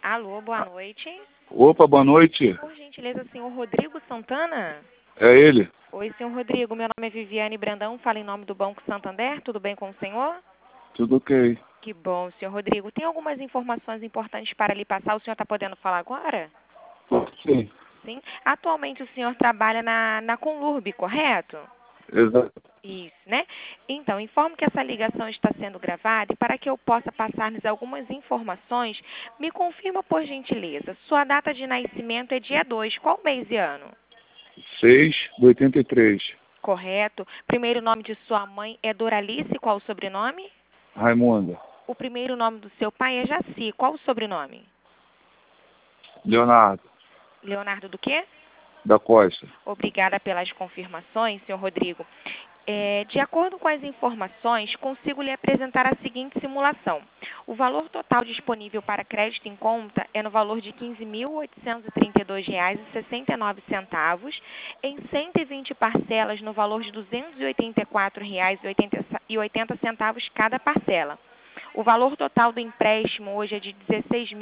Alô, boa noite. Opa, boa noite. Por gentileza, senhor Rodrigo Santana? É ele? Oi, senhor Rodrigo, meu nome é Viviane Brandão, falo em nome do Banco Santander, tudo bem com o senhor? Tudo ok. Que bom, senhor Rodrigo. Tem algumas informações importantes para lhe passar, o senhor está podendo falar agora? Sim, Sim. Atualmente o senhor trabalha na Conlurb, correto? exato. Isso, né? Então, informo que essa ligação está sendo gravada e para que eu possa passar-lhes algumas informações, me confirma por gentileza. Sua data de nascimento é dia 2, qual mês e ano? 6 de 83. Correto. Primeiro nome de sua mãe é Doralice, qual o sobrenome? Raimunda. O primeiro nome do seu pai é Jaci, qual o sobrenome? Leonardo. Leonardo do quê? Da Costa. Obrigada pelas confirmações, senhor Rodrigo. De acordo com as informações, consigo lhe apresentar a seguinte simulação. O valor total disponível para crédito em conta é no valor de R$ 15.832,69, em 120 parcelas no valor de R$ 284,80 cada parcela. O valor total do empréstimo hoje é de R$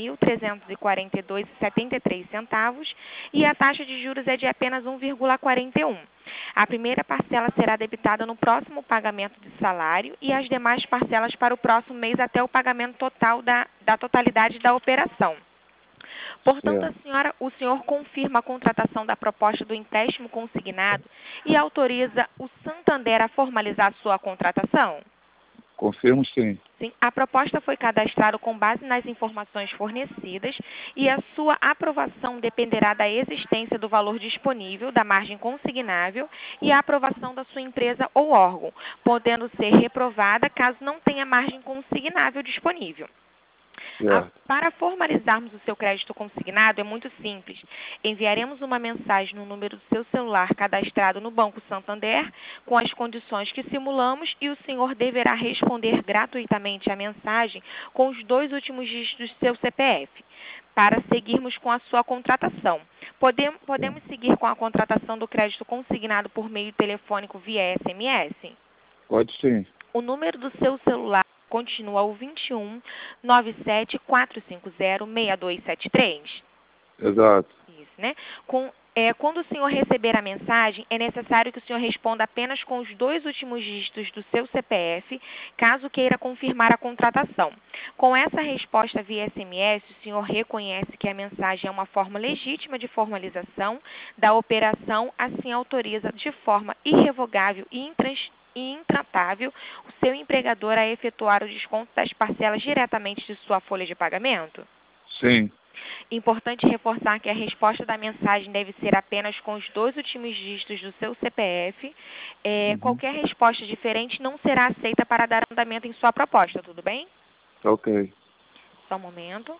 16.342,73 e a taxa de juros é de apenas 1,41. A primeira parcela será debitada no próximo pagamento de salário e as demais parcelas para o próximo mês até o pagamento total da totalidade da operação. Portanto, Certo. o senhor confirma a contratação da proposta do empréstimo consignado e autoriza o Santander a formalizar sua contratação? Confirmo sim. Sim, a proposta foi cadastrada com base nas informações fornecidas e a sua aprovação dependerá da existência do valor disponível, da margem consignável e a aprovação da sua empresa ou órgão, podendo ser reprovada caso não tenha margem consignável disponível. Certo. Para formalizarmos o seu crédito consignado é muito simples. Enviaremos uma mensagem no número do seu celular cadastrado no Banco Santander com as condições que simulamos e o senhor deverá responder gratuitamente à mensagem com os 2 últimos dígitos do seu CPF para seguirmos com a sua contratação. Podemos seguir com a contratação do crédito consignado por meio telefônico via SMS? Pode sim. O número do seu celular continua o 21 97 450 6273. Exato. Isso, né? Quando o senhor receber a mensagem, é necessário que o senhor responda apenas com os 2 últimos dígitos do seu CPF, caso queira confirmar a contratação. Com essa resposta via SMS, o senhor reconhece que a mensagem é uma forma legítima de formalização da operação, assim autoriza de forma irrevogável e intratável o seu empregador a efetuar o desconto das parcelas diretamente de sua folha de pagamento? Sim. Importante reforçar que a resposta da mensagem deve ser apenas com os 2 últimos dígitos do seu CPF. Qualquer resposta diferente não será aceita para dar andamento em sua proposta, tudo bem? Ok. Só um momento.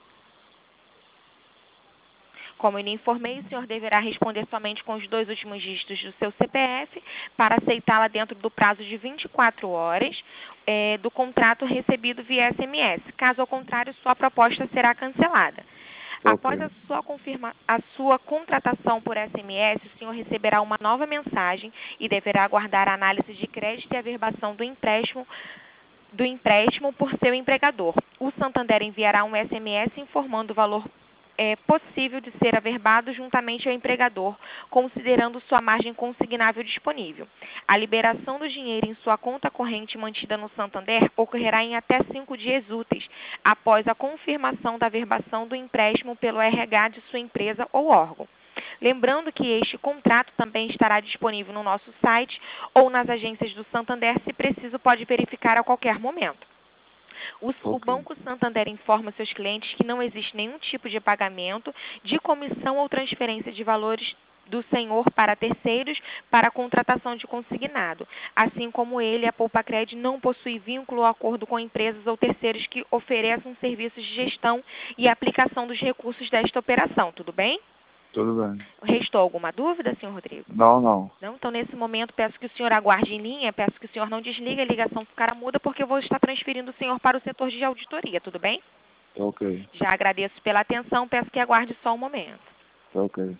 Como eu lhe informei, o senhor deverá responder somente com os 2 últimos dígitos do seu CPF para aceitá-la dentro do prazo de 24 horas do contrato recebido via SMS. Caso ao contrário, sua proposta será cancelada. Após Ok. a sua contratação por SMS, o senhor receberá uma nova mensagem e deverá aguardar a análise de crédito e averbação do empréstimo por seu empregador. O Santander enviará um SMS informando o valor possível de ser averbado juntamente ao empregador, considerando sua margem consignável disponível. A liberação do dinheiro em sua conta corrente mantida no Santander ocorrerá em até 5 dias úteis, após a confirmação da averbação do empréstimo pelo RH de sua empresa ou órgão. Lembrando que este contrato também estará disponível no nosso site ou nas agências do Santander, se preciso pode verificar a qualquer momento. O Banco Santander informa seus clientes que não existe nenhum tipo de pagamento de comissão ou transferência de valores do senhor para terceiros para a contratação de consignado. Assim como ele, a Poupa-Cred não possui vínculo ou acordo com empresas ou terceiros que ofereçam serviços de gestão e aplicação dos recursos desta operação. Tudo bem? Tudo bem. Restou alguma dúvida, senhor Rodrigo? Não, não. Não? Então, nesse momento, peço que o senhor aguarde em linha, peço que o senhor não desligue a ligação ficar muda, porque eu vou estar transferindo o senhor para o setor de auditoria, tudo bem? Ok. Já agradeço pela atenção, peço que aguarde só um momento. Ok.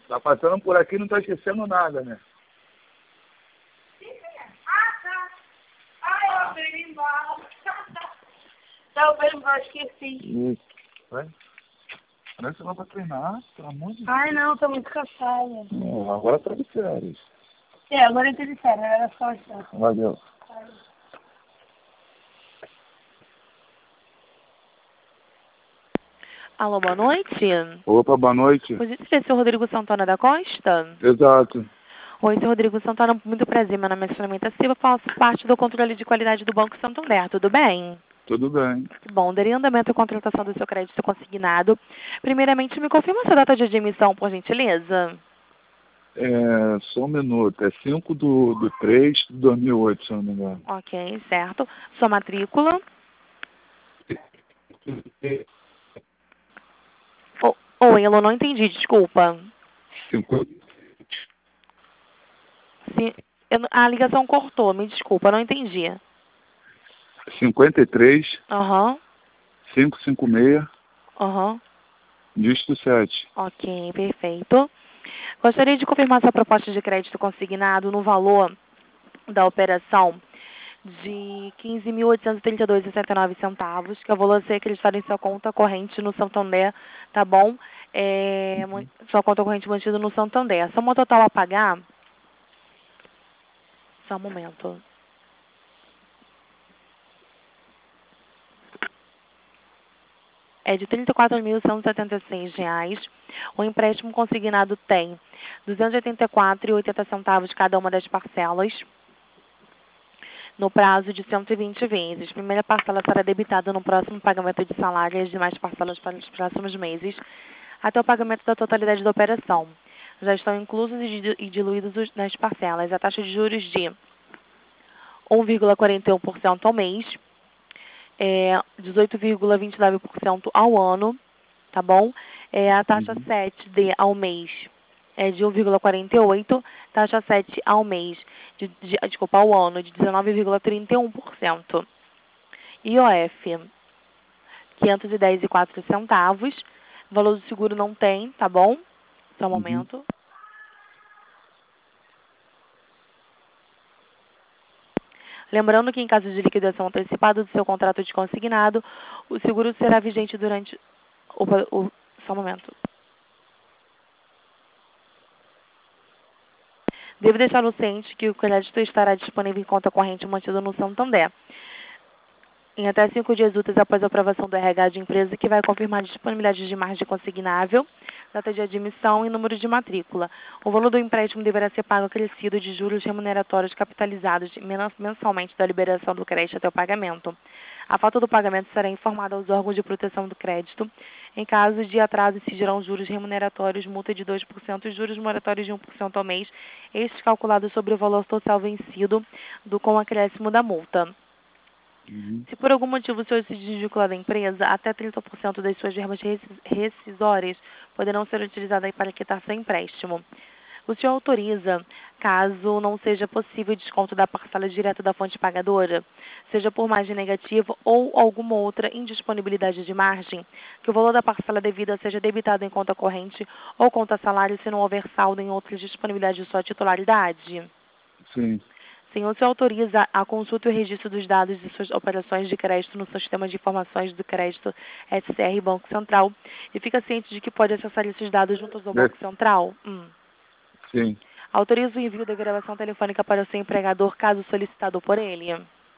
Tá passando por aqui, não tá esquecendo nada, né? Ai, eu abri embora. Tá, eu embora, esqueci. Isso. Vai. Parece que vai pra treinar, pelo amor de Deus. Ai, não, tô muito cansada. Não, agora tá de férias. É, agora eu tô de férias, era só isso. Valeu. Alô, boa noite. Opa, boa noite. Pois esse é o seu Rodrigo Santana da Costa? Exato. Oi, seu Rodrigo Santana, muito prazer. Meu nome é Filomena Silva, faço parte do controle de qualidade do Banco Santander. Tudo bem? Tudo bem. Que bom. Daria andamento à contratação do seu crédito consignado. Primeiramente, me confirma sua data de admissão, por gentileza. Só um minuto. É 5/3/2008, se eu não me engano. Ok, certo. Sua matrícula? Oi, eu não entendi, desculpa. 50. Sim, a ligação cortou, me desculpa, eu não entendi. 53 Aham, 556 aham. dígito 7. Ok, perfeito. Gostaria de confirmar sua proposta de crédito consignado no valor da operação de 15.832,69 centavos, que é o valor a ser acreditado em sua conta corrente no Santander, tá bom? Sua conta corrente mantida no Santander. Soma total a pagar. Só um momento. É de R$ 34.176. O empréstimo consignado tem R$ 284,80 cada uma das parcelas, no prazo de 120 vezes. Primeira parcela será debitada no próximo pagamento de salário e as demais parcelas para os próximos meses, até o pagamento da totalidade da operação. Já estão inclusos e diluídos nas parcelas a taxa de juros de 1,41% ao mês, 18,29% ao ano, tá bom? A taxa 7D ao mês é de 1,48%, taxa 7 ao mês, desculpa, ao ano, de 19,31%. IOF, 510,04 centavos. Valor do seguro não tem, tá bom? Só um momento. Lembrando que em caso de liquidação antecipada do seu contrato de consignado, o seguro será vigente durante só um momento. Devo deixá-lo ciente que o crédito estará disponível em conta corrente mantida no Santander em até 5 dias úteis após a aprovação do RH de empresa, que vai confirmar a disponibilidade de margem consignável, data de admissão e número de matrícula. O valor do empréstimo deverá ser pago acrescido de juros remuneratórios capitalizados mensalmente da liberação do crédito até o pagamento. A falta do pagamento será informada aos órgãos de proteção do crédito. Em caso de atraso, incidirão juros remuneratórios, multa de 2% e juros moratórios de 1% ao mês, estes calculados sobre o valor total vencido com o acréscimo da multa. Se por algum motivo o senhor se desvincular da empresa, até 30% das suas verbas rescisórias poderão ser utilizadas para quitar seu empréstimo. O senhor autoriza, caso não seja possível desconto da parcela direta da fonte pagadora, seja por margem negativa ou alguma outra indisponibilidade de margem, que o valor da parcela devida seja debitado em conta corrente ou conta salário se não houver saldo em outras disponibilidades de sua titularidade? Sim. Sim, o senhor autoriza a consulta e o registro dos dados de suas operações de crédito no sistema de informações do crédito SCR Banco Central e fica ciente de que pode acessar esses dados juntos ao Banco Central? Sim. Autoriza o envio da gravação telefônica para o seu empregador, caso solicitado por ele?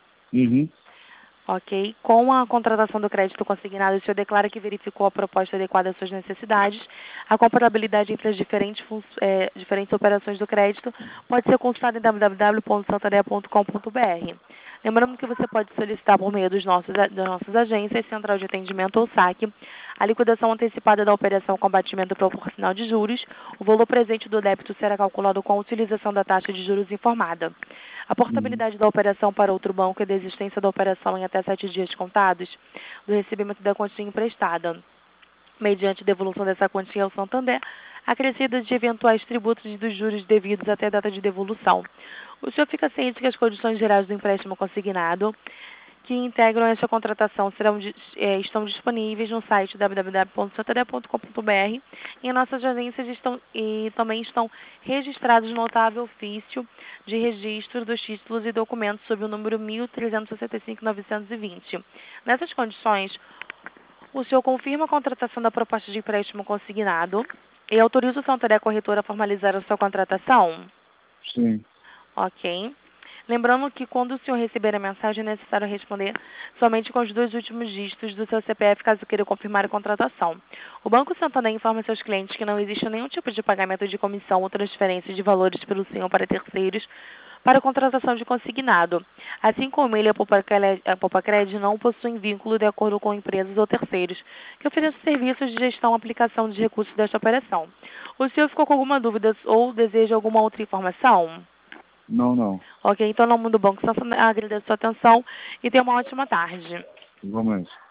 Ok. Com a contratação do crédito consignado, o senhor declara que verificou a proposta adequada às suas necessidades. A comparabilidade entre as diferentes operações do crédito pode ser consultada em www.santander.com.br. Lembrando que você pode solicitar por meio das nossas agências, central de atendimento ou saque, a liquidação antecipada da operação com abatimento proporcional de juros. O valor presente do débito será calculado com a utilização da taxa de juros informada. A portabilidade da operação para outro banco e da existência da operação em até 7 dias contados do recebimento da quantia emprestada, mediante devolução dessa quantia ao Santander, acrescida de eventuais tributos e dos juros devidos até a data de devolução. O senhor fica ciente que as condições gerais do empréstimo consignado que integram esta contratação estão disponíveis no site www.santander.com.br e em nossas agências também estão registrados no notável ofício de registro dos títulos e documentos sob o número 1.365.920. Nessas condições, o senhor confirma a contratação da proposta de empréstimo consignado e autoriza o Santander Corretora a formalizar a sua contratação? Sim. Ok. Lembrando que quando o senhor receber a mensagem, é necessário responder somente com os 2 últimos dígitos do seu CPF, caso queira confirmar a contratação. O Banco Santander informa seus clientes que não existe nenhum tipo de pagamento de comissão ou transferência de valores pelo senhor para terceiros para a contratação de consignado. Assim como ele, a Poupa-Cred não possuem vínculo de acordo com empresas ou terceiros que ofereçam serviços de gestão e aplicação de recursos desta operação. O senhor ficou com alguma dúvida ou deseja alguma outra informação? Não. Ok, então, no nome do Banco Santander, agradeço a sua atenção e tenha uma ótima tarde. Igualmente.